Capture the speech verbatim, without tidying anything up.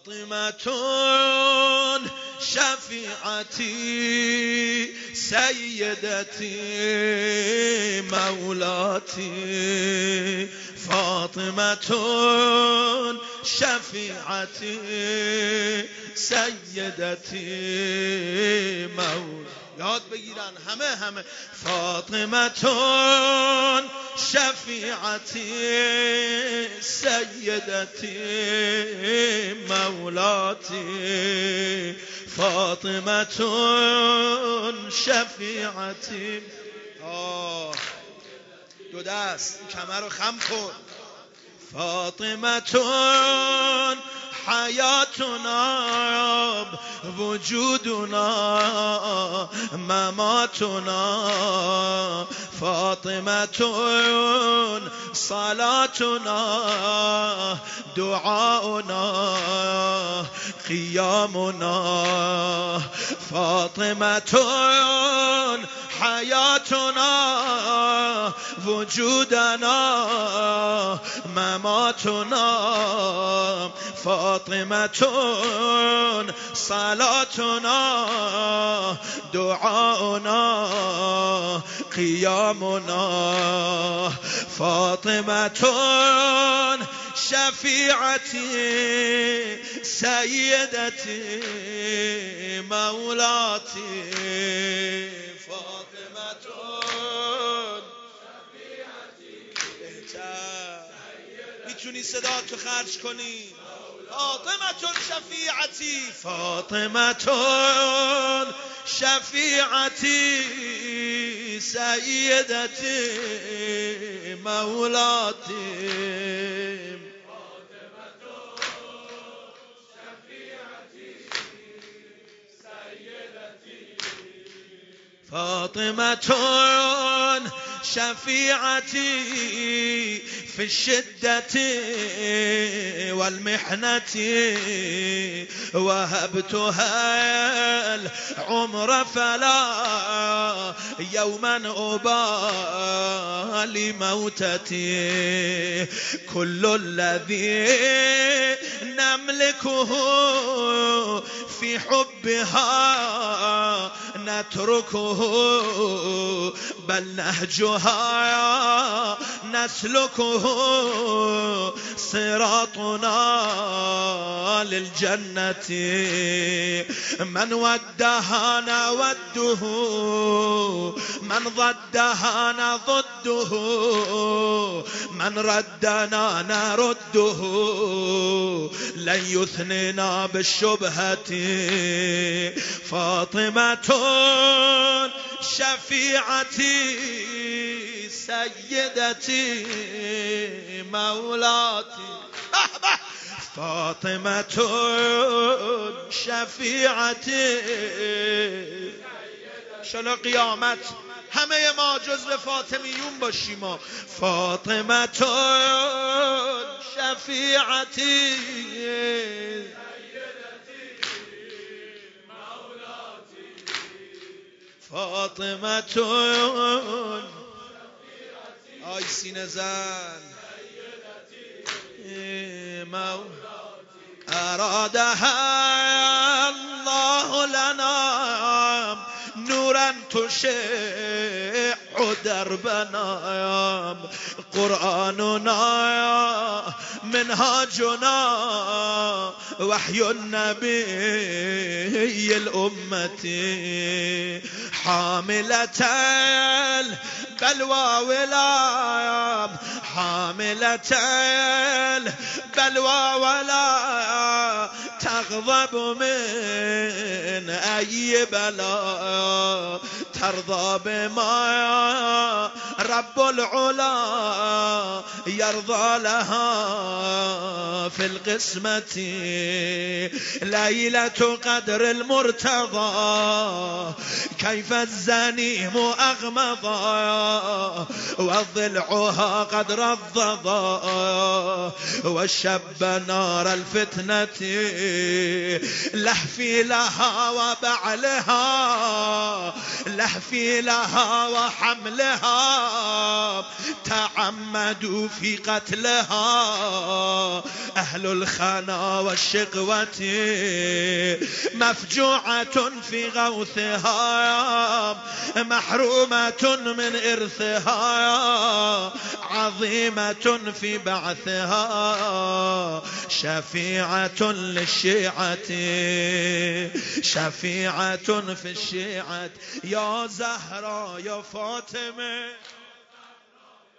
فاطمة شفيعتي سيدتي مولاتي فاطمة شفيعتي سيدتي مولاتي یاد بگیرن همه همه فاطمة شفیعتی سیدتی مولاتی فاطمة شفیعتی. آه دو دست کمر رو خم کن. فاطمة حياتنا وجودنا مماتنا فاطمة صلاتنا دعاؤنا قيامنا فاطمة حياتنا وجودنا مماتنا فاطمة صلاتنا دعاؤنا قيامنا فاطمة شفيعتي سيدتي مولاتي فاطمة شفيعتي میتونی صدا تو خرج کنی. فاطمة شفيعتي فاطمة شفيعتي سيدتي مولاتي فاطمة شفيعتي سيدتي فاطمة شفيعتي في الشدة والمحنة وهبتها العمر فلا يوما أبالي موتتي كل الذي نملكه في حبها نتركه بل نهجها نسلكه صراطنا للجنة من ودها نوده من ضدها نضده من ردنا نرده لن يثننا بالشبهة فاطمة شفيعتي سيدتي مولاتي فاطمة شفيعتي. شلا قیامت همه ما جزو فاطمیون باشیم. فاطمة شفيعتي فاطمة آی سینه زن أرادها الله لنا نورا تشع دربنا قرآننا منهاجنا وحي النبي الأمة حاملة البلوى ولا حاملة البلوى ولا تغضب من أي بلاء ترضى بما رب العلا يرضى لها في القسمة ليلة قدر المرتضى كيف الزنيم أغمضا وضلعها قد رضضا والشب نار الفتنة لهفي لها وبعلها لهفي لها وحملها تعمدوا في قتلها أهل الخنا والشقوة مفجوعة في غوثها محرومة من إرثها عظيمة في بعثها شفيعة للشيعة شفيعة في الشيعة يا زهرة يا فاطمة